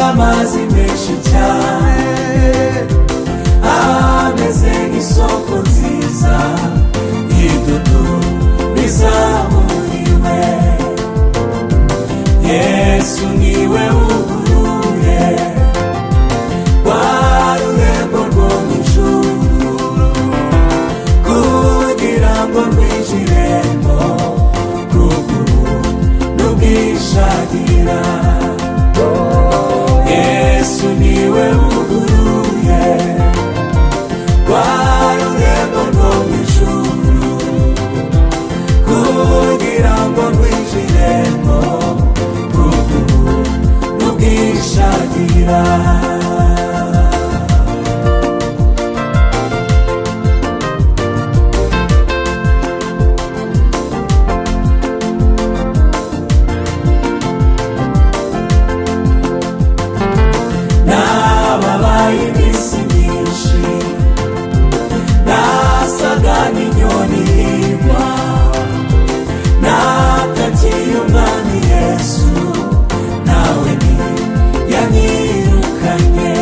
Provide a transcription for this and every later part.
amazi menshi cyane ameze nk'isoko nziza y'idudu bizamuriwe. Yesu niwe wuguruye rwa rurembo rwo mu ijuru kugira ngo rwinjiremo ruguru n'ubwishagira. Yesu niwe wuguruye rwa rurembo rwo mu ijuru kugira ngo rwinjiremo ruguru n'ubwishagira. Nababaye iminsi myinshi nasaga n'inyoni ihigwa, natakiye umwami Yesu nawe ntiyanyirukanye.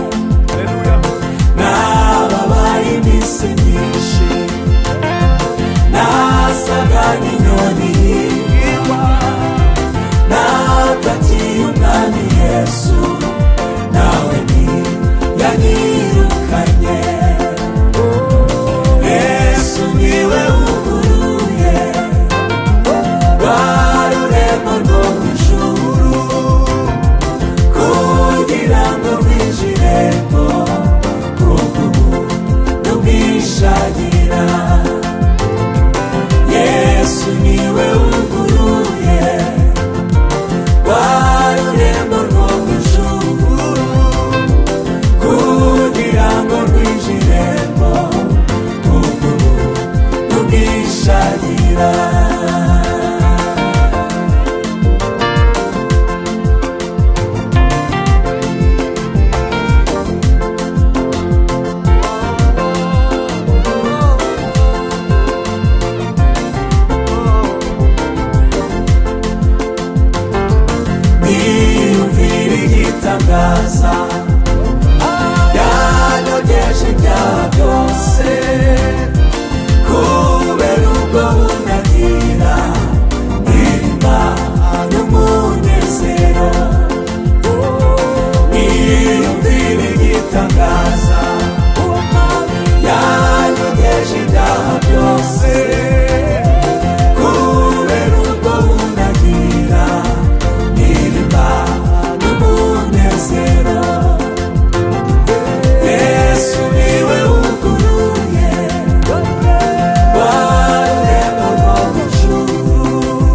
Nababaye iminsi myinshi nasaga n'inyoni ihigwa, natakiye umwami Yesu nawe ntiyanyirukanye. Yesu niwe wuguruye rwa rurembo rwo mu ijuru kugira ngo rwinjiremo ruguru n'ubwishagira. Yesu niwe wuguruye rwa rurembo rwo mu ijuru kugira ngo rwinjiremo ruguru n'ubwishagira. Niyumvira igitangaza yanogeje ibyaha byose kubera ubwo bunagira irima n'umunezero. Niyumvira igitangaza yanogeje ibyaha byose kubera ubwo bunagira irima n'umunezero. Yesu niwe wuguruye rwa rurembo rwo mu ijuru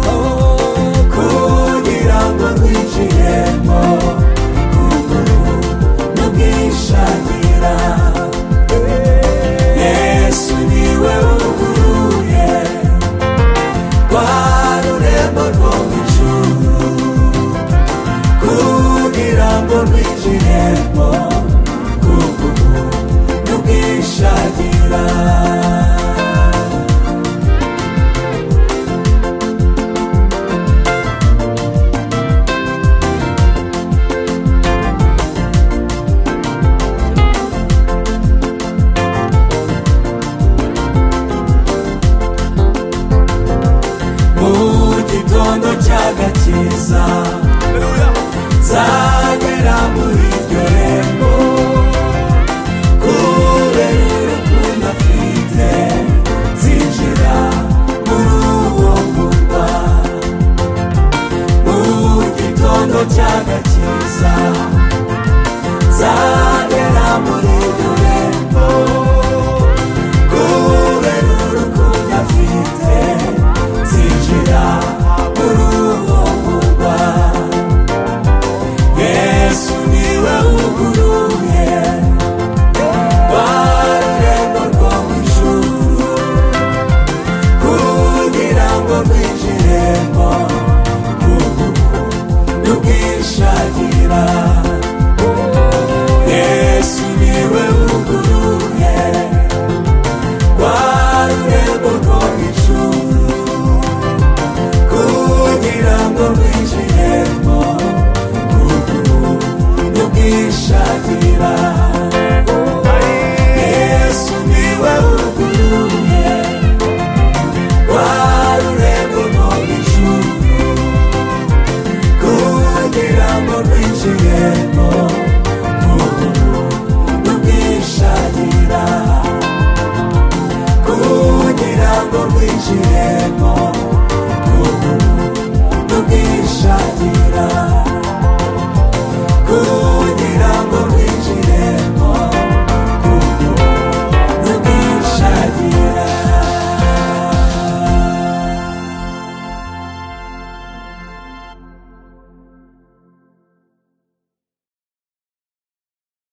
kugira ngo rwinjiremo ruguru n'ubwishagira. Yesu niwe wuguruye rwa rurembo rwo mu ijuru kugira ngo rwinjiremo ruguru n'ubwishagira. Mu gitondo cy'agakiza zagera muri iryo rembo kubera urukundo afite zinjira muri uwo murwa. Mu gitondo cy'agakiza zagera muri iryo rembo kubera urukundo afite zinjira muri uwo murwa. Yesu niwe wuguruye rwa rurembo rwo mu ijuru kugira ngo rwinjiremo ruguru n'ubwishagira. rwinjiremo n'ubwishakire